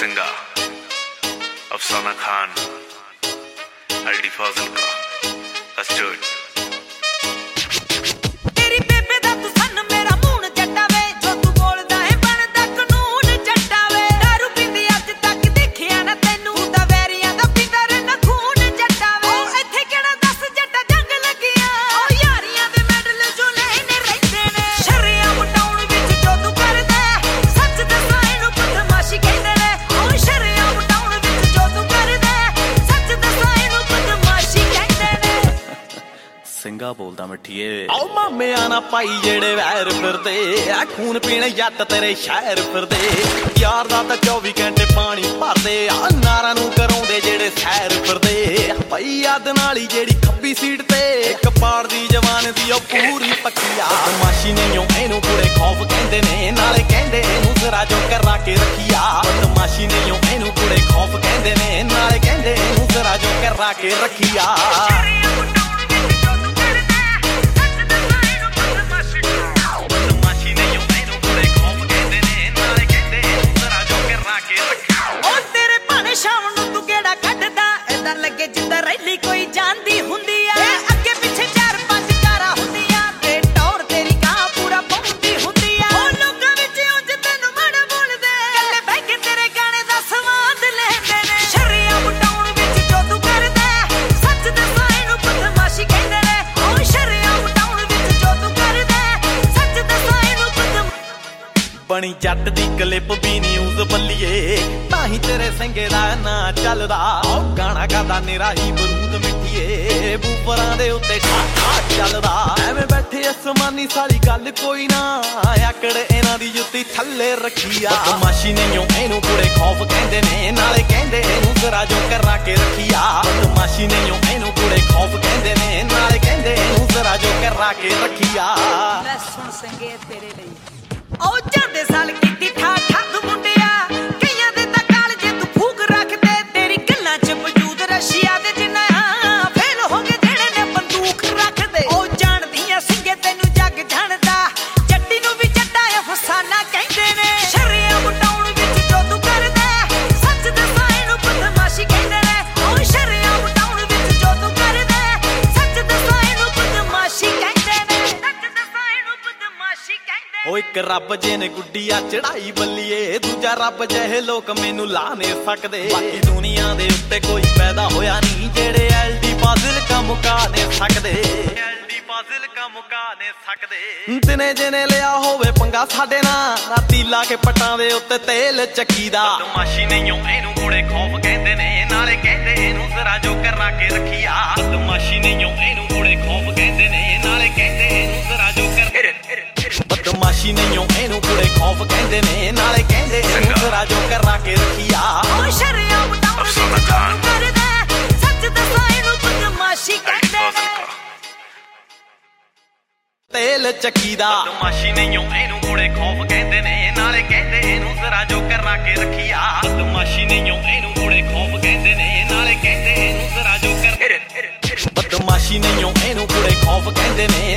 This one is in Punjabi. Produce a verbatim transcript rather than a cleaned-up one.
सिंगा, अफसाना खान, आईडी फाजिल का, let's do it. ਸਿੰਘਾ ਬੋਲਦਾ ਮਿੱਠੀਏ ਆਓ ਮਾਮੇ ਆਣਾ ਪਾਈ ਜਿਹੜੇ ਵੈਰ ਫਿਰਦੇ ਆ ਖੂਨ ਪੀਣ ਜੱਟ ਤੇਰੇ ਸ਼ਹਿਰ ਫਿਰਦੇ ਯਾਰ ਦਾ ਤਾਂ ਚੌਵੀ ਘੰਟੇ ਪਾਣੀ ਭਰਦੇ ਆ ਨਾਰਾਂ ਨੂੰ ਕਰਾਉਂਦੇ ਜਿਹੜੇ ਸੈਰ ਫਿਰਦੇ ਪਈ ਯਾਦ ਨਾਲੀ ਜਿਹੜੀ ਖੱਬੀ ਸੀਟ ਤੇ ਇੱਕ ਪਾੜ ਦੀ ਜਵਾਨ ਦੀ ਉਹ ਪੂਰੀ ਪੱਕੀ ਆ ਬਦਮਾਸ਼ੀ ਨਹੀਂ ਇਹਨੂੰ ਪੂਰੇ ਖੌਫ ਕਹਿੰਦੇ ਨੇ ਨਾਲੇ ਕਹਿੰਦੇ ਇਹਨੂੰ ਜ਼ਰਾ ਜੋ ਕਰਾ ਕੇ ਰੱਖੀਆ ਬਦਮਾਸ਼ੀ ਨਹੀਂ ਇਹਨੂੰ ਪੂਰੇ ਖੌਫ ਕਹਿੰਦੇ ਨੇ ਨਾਲੇ ਕਹਿੰਦੇ ਇਹਨੂੰ ਜ਼ਰਾ ਜੋ ਕਰਾ ਕੇ ਰੱਖੀਆ ਸ਼ਾਮ ਨੂੰ ਤੂੰ ਕਿਹੜਾ ਕੱਢਦਾ ਏਦਾਂ ਲੱਗੇ ਜਿੱਦਾਂ ਰੈਲੀ ਕੋਈ ਜਾਂਦੀ ਹੁੰਦੀ ਆ ਅੱਗੇ ਪਿੱਛੇ ਚਾਰ ਪੰਜ ਕਾਰਾਂ ਹੁੰਦੀਆਂ ਤੇ ਟੌਰ ਤੇਰੀ ਕਾਂ ਪੂਰਾ ਪਾਉਂਦੀ ਹੁੰਦੀ ਆ ਉਹ ਲੋਕਾਂ ਵਿੱਚ ਉਂਝ ਤੈਨੂੰ ਮਾੜਾ ਬੋਲਦੇ ਕੱਲੇ ਬਹਿ ਕੇ ਤੇਰੇ ਗਾਣੇ ਦਾ ਸਵਾਦ ਲੈਂਦੇ ਨੇ ਸ਼ਰੀਆਂ ਵਟਾਉਣ ਵਿੱਚ ਜੋ ਤੂੰ ਕਰਦਾ ਸੱਚ ਦੱਸਾਂ ਇਹਨੂੰ ਬਦਮਾਸ਼ੀ ਕਹਿੰਦੇ ਨੇ ਉਹ ਸ਼ਰੀਆਂ ਵਟਾਉਣ ਵਿੱਚ ਜੋ ਤੂੰ ਕਰਦਾ ਸੱਚ ਦੱਸਾਂ ਇਹਨੂੰ ਬਦਮਾਸ਼ੀ ਬਣੀ ਜੱਟ ਦੀ ਕਲਿੱਪ ਵੀ ਨਿਊਜ਼ ਬੱਲੀਏ ਤਾਹੀਂ ਤੇਰੇ ਸਿੰਘੇ ਦਾ ਨਾਂ ਚੱਲਦਾ ਉਹ ਗਾਣਾ ਗਾਦਾ ਨਿਰਾ ਹੀ ਬਰੂਦ ਮਿੱਠੀਏ ਬੂਫਰਾਂ ਦੇ ਉੱਤੇ ਠਾਠਾ ਚੱਲਦਾ ਐਵੇਂ ਬੈਠੇ ਅਸਮਾਨੀ ਸਾਲੀ ਗੱਲ ਕੋਈ ਨਾ ਆਕੜ ਇਹਨਾਂ ਦੀ ਜੁੱਤੀ ਥੱਲੇ ਰੱਖੀ ਆ ਬਦਮਾਸ਼ੀ ਨਹੀਂ ਇਹਨੂੰ ਪੂਰੇ ਖੌਫ ਕਹਿੰਦੇ ਨੇ ਨਾਲੇ ਕਹਿੰਦੇ ਇਹਨੂੰ ਜ਼ਰਾ ਜੋ ਕਰਾ ਕੇ ਰੱਖੀਆ ਬਦਮਾਸ਼ੀ ਨਹੀਂ ਇਹਨੂੰ ਪੂਰੇ ਖੌਫ ਕਹਿੰਦੇ ਨੇ ਨਾਲੇ ਕਹਿੰਦੇ ਇਹਨੂੰ ਜ਼ਰਾ ਜੋ ਕਰਾ ਕੇ ਰੱਖੀਆ ਲੈ ਸੁਣ ਸਿੰਘੇ ਤੇਰੇ ਲਈ ਉਹ ਜਾਂਦੇ ਸਾਲ ਕੀਤੀ ਠਾ ਠੱਗ ਮੁੰਡਿਆ ਕਈਆਂ ਦੇ ਤਾਂ ਕਾਲ ਜੇ ਤੂੰ ਫੂਕ ਰੱਖਦੇ ਤੇਰੀ ਗੱਲਾਂ 'ਚ ਵਜੂਦ ਰਸ਼ੀਆ ਦੇ ਜਿੰਨਾ ਫੇਲ ਹੋ ਗਏ ਜਿਹੜੇ ਨੇ ਬੰਦੂਕ ਰੱਖਦੇ ਉਹ ਜਾਣਦੀਆਂ ਸਿੰਘੇ ਤੈਨੂੰ ਜੱਗ ਜਾਣਦਾ ਜੱਟੀ ਨੂੰ ਵੀ ਜੱਟਾ ਅਫਸਾਨਾ ਕਹਿੰਦੇ ਨੇ ਸ਼ਰੀਆਂ ਵਟਾਉਣ ਵਿੱਚ ਜੋ ਤੂੰ ਕਰਦਾ ਸੱਚ ਦੱਸਾਂ ਇਹਨੂੰ ਬਦਮਾਸ਼ੀ ਕਹਿੰਦੇ ਨੇ ਉਹ ਸ਼ਰੀਆਂ ਵਟਾਉਣ ਵਿੱਚ ਜੋ ਤੂੰ ਕਰਦਾ ਸੱਚ ਦੱਸਾਂ ਇਹਨੂੰ ਬਦਮਾਸ਼ੀ ਕਹਿੰਦੇ ਨੇ ਸੱਚ ਦੱਸਾਂ ਇਹਨੂੰ ਬਦਮਾਸ਼ੀ ਕਹਿੰਦੇ ਉਹ ਇੱਕ ਰੱਬ ਜੇ ਨੇ ਗੁੱਡੀਆ ਚੜਾਈ ਬੱਲੀਏ ਦੂਜਾ ਰੱਬ ਜਿਹੇ ਲੋਕ ਮੈਨੂੰ ਲਾ ਨਹੀਂ ਸਕਦੇ ਬਾਕੀ ਦੁਨੀਆ ਦੇ ਉੱਤੇ ਕੋਈ ਪੈਦਾ ਹੋਇਆ ਨਹੀਂ ਜਿਹੜੇ ਐਲਡੀ ਫਾਜ਼ਿਲ ਕਾ ਮੁਕਾ ਨਹੀਂ ਸਕਦੇ ਐਲਡੀ ਫਾਜ਼ਿਲ ਕਾ ਮੁਕਾ ਨਹੀਂ ਸਕਦੇ ਦਿਨੇ ਜਿਹਨੇ ਲਿਆ ਹੋਵੇ ਪੰਗਾ ਸਾਡੇ ਨਾਲ ਰਾਤੀ ਲਾ ਕੇ ਪੱਟਾਂ ਦੇ ਉੱਤੇ ਤੇਲ ਚੱਕੀ ਦਾ ਬਦਮਾਸ਼ੀ ਨਹੀਂ ਇਹਨੂੰ ਕੋਲੇ ਖੌਫ ਕਹਿੰਦੇ ਨੇ ਨਾਲੇ ਕਹਿੰਦੇ ਇਹਨੂੰ ਜ਼ਰਾ ਜੋ ਕਰਾ ਕੇ ਰੱਖੀਆ ਬਦਮਾਸ਼ੀ ਨਹੀਂ ਇਹਨੂੰ ਕੋਲੇ ਖੌਫ ਕਹਿੰਦੇ ਨੇ ਨਾਲੇ ਕਹਿੰਦੇ ਇਹਨੂੰ ਜ਼ਰਾ ਜੋ ਕਰ ਬਦਮਾਸ਼ੀ ਨਹੀਂ ਇਹਨੂੰ ਪੂਰੇ ਖੌਫ ਕਹਿੰਦੇ ਨੇ ਨਾਲੇ ਕਹਿੰਦੇ ਇਹਨੂੰ ਜ਼ਰਾ ਜੋ ਕਰਾ ਕੇ ਰੱਖੀਆ ਉਹ ਸ਼ਰੀਆਂ ਵਟਾਉਣ ਵਿੱਚ ਜੋ ਕਰਦਾ ਸੱਚ ਦੱਸਾਂ ਇਹਨੂੰ ਬਦਮਾਸ਼ੀ ਕਹਿੰਦੇ ਨੇ ਤੇਲ ਚੱਕੀ ਦਾ ਬਦਮਾਸ਼ੀ ਨਹੀਂ ਇਹਨੂੰ ਪੂਰੇ ਖੌਫ ਕਹਿੰਦੇ ਨੇ ਨਾਲੇ ਕਹਿੰਦੇ ਇਹਨੂੰ ਜ਼ਰਾ ਜੋ ਕਰਾ ਕੇ ਰੱਖੀਆ ਬਦਮਾਸ਼ੀ ਨਹੀਂ ਇਹਨੂੰ ਪੂਰੇ ਖੌਫ ਕਹਿੰਦੇ ਨੇ ਨਾਲੇ ਕਹਿੰਦੇ ਇਹਨੂੰ ਜ਼ਰਾ ਜੋ ਕਰ ਬਦਮਾਸ਼ੀ ਨਹੀਂ ਇਹਨੂੰ ਪੂਰੇ ਖੌਫ ਕਹਿੰਦੇ ਨੇ